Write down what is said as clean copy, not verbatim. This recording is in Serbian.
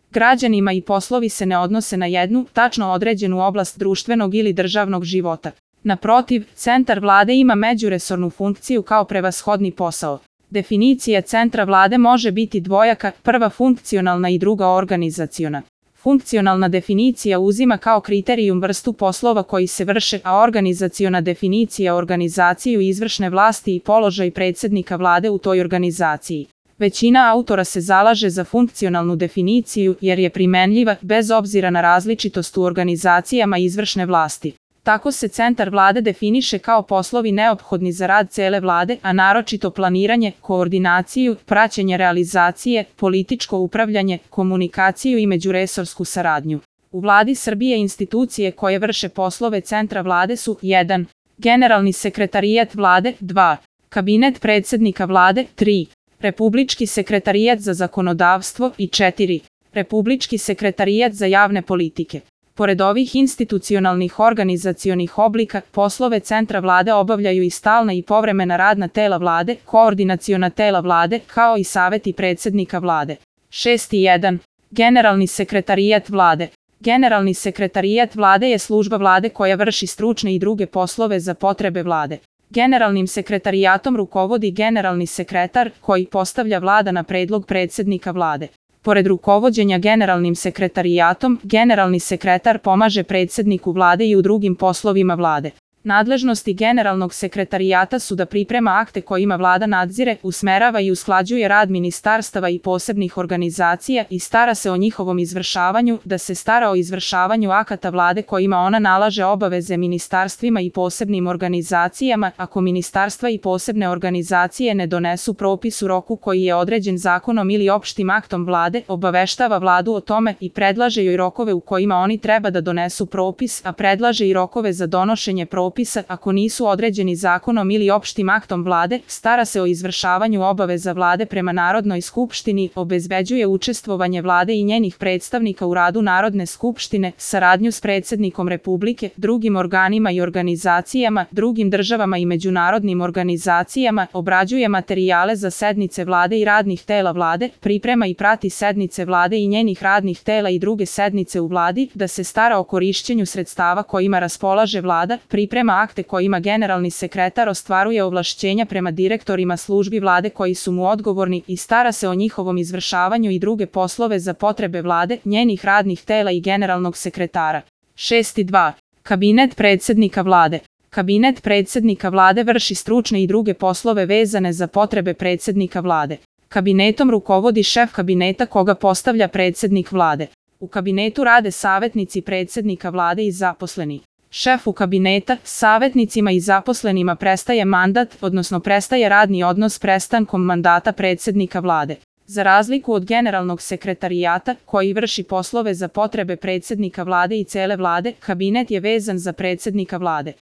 građanima i poslovi se ne odnose na jednu, tačno određenu oblast društvenog ili državnog života. Naprotiv, centar vlade ima međuresornu funkciju kao prevashodni posao. Definicija centra vlade može biti dvojaka, prva funkcionalna i druga organizaciona. Funkcionalna definicija uzima kao kriterijum vrstu poslova koji se vrše, a organizaciona definicija organizaciju izvršne vlasti i položaj predsjednika vlade u toj organizaciji. Većina autora se zalaže za funkcionalnu definiciju jer je primenljiva bez obzira na različitost u organizacijama izvršne vlasti. Tako se centar vlade definiše kao poslovi neophodni za rad cele vlade, a naročito planiranje, koordinaciju, praćenje realizacije, političko upravljanje, komunikaciju i međuresorsku saradnju. U Vladi Srbije institucije koje vrše poslove centra vlade su 1. Generalni sekretarijat vlade, 2. Kabinet predsjednika vlade, 3. Republički sekretarijat za zakonodavstvo i 4. Republički sekretarijat za javne politike. Pored ovih institucionalnih organizacionih oblika, poslove centra vlade obavljaju i stalna i povremena radna tela vlade, koordinaciona tela vlade, kao i saveti predsjednika vlade. 6.1. Generalni sekretarijat vlade. Generalni sekretarijat vlade je služba vlade koja vrši stručne i druge poslove za potrebe vlade. Generalnim sekretarijatom rukovodi generalni sekretar, koji postavlja vlada na predlog predsjednika vlade. Pored rukovođenja generalnim sekretarijatom, generalni sekretar pomaže predsjedniku vlade i u drugim poslovima vlade. Nadležnosti generalnog sekretarijata su da priprema akte kojima vlada nadzire, usmerava i usklađuje rad ministarstava i posebnih organizacija i stara se o njihovom izvršavanju, da se stara o izvršavanju akata vlade kojima ona nalaže obaveze ministarstvima i posebnim organizacijama, ako ministarstva i posebne organizacije ne donesu propis u roku koji je određen zakonom ili opštim aktom vlade, obaveštava vladu o tome i predlaže joj rokove u kojima oni treba da donesu propis, a predlaže i rokove za donošenje propisa ako nisu određeni zakonom ili opštim aktom vlade, stara se o izvršavanju obaveza vlade prema Narodnoj skupštini, obezbeđuje učestvovanje vlade i njenih predstavnika u radu Narodne skupštine, saradnju s predsjednikom Republike, drugim organima i organizacijama, drugim državama i međunarodnim organizacijama, obrađuje materijale za sednice vlade i radnih tela vlade, priprema i prati sednice vlade i njenih radnih tela i druge sednice u vladi, da se stara o korišćenju sredstava kojima raspolaže vlada, priprema akte kojima generalni sekretar ostvaruje ovlašćenja prema direktorima službi vlade koji su mu odgovorni i stara se o njihovom izvršavanju i druge poslove za potrebe vlade, njenih radnih tela i generalnog sekretara. 6.2. Kabinet predsjednika vlade. Kabinet predsjednika vlade vrši stručne i druge poslove vezane za potrebe predsjednika vlade. Kabinetom rukovodi šef kabineta koga postavlja predsjednik vlade. U kabinetu rade savjetnici predsjednika vlade i zaposleni. Šefu kabineta, savjetnicima i zaposlenima prestaje mandat, odnosno prestaje radni odnos prestankom mandata predsjednika vlade. Za razliku od generalnog sekretarijata, koji vrši poslove za potrebe predsjednika vlade i cele vlade, kabinet je vezan za predsjednika vlade.